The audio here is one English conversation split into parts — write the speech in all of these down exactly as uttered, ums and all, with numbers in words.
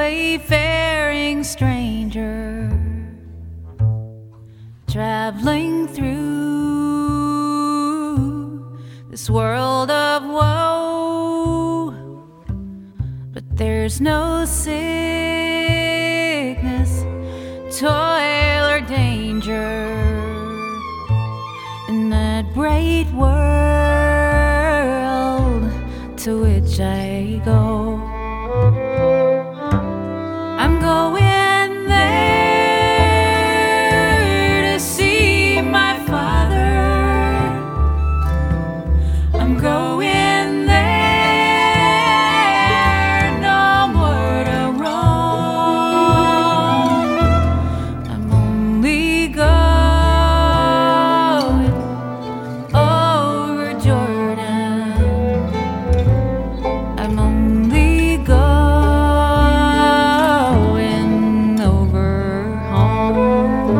wayfaring stranger, traveling through this world of woe. But there's no sickness, toil, or danger in that great world to which I go. I'm going there to see my Father. I'm going there, no more to roam. I'm only going over Jordan. I'm only going over home.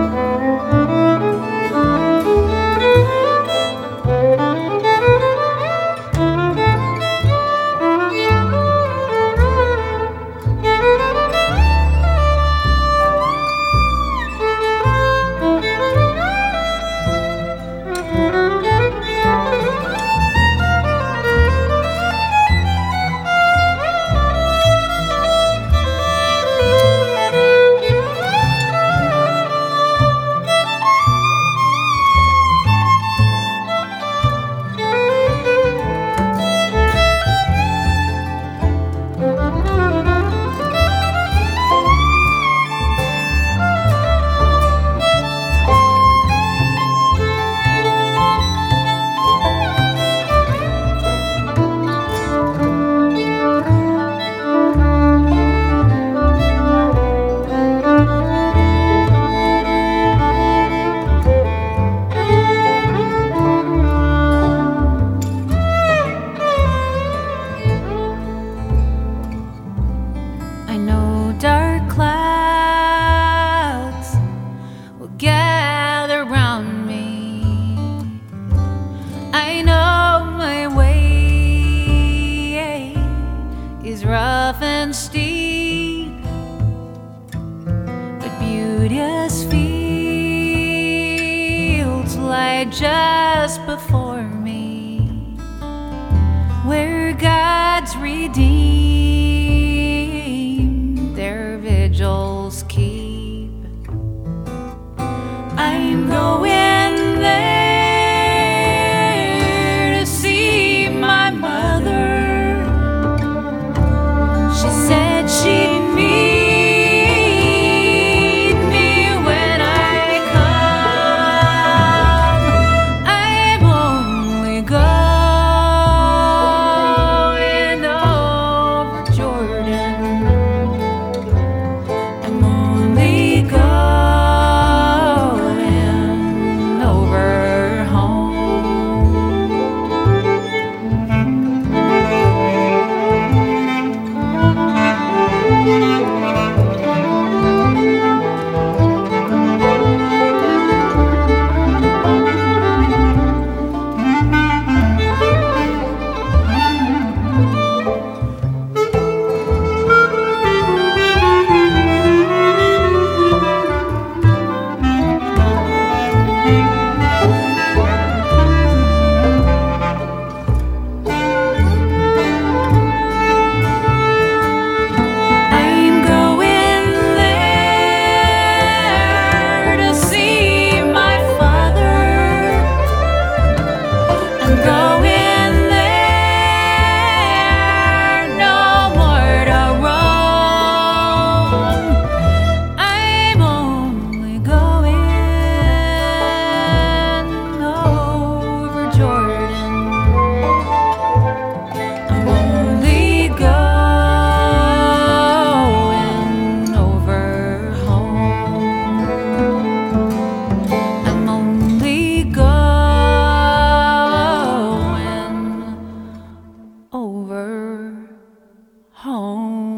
I know dark clouds will gather round me. I know my way is rough and steep, but beauteous fields lie just before me, where God's redeemed their vigils keep. I'm going there to see my mother. She said she'd meet me when I come. I'm only going over Jordan. I'm only going over home. Over home.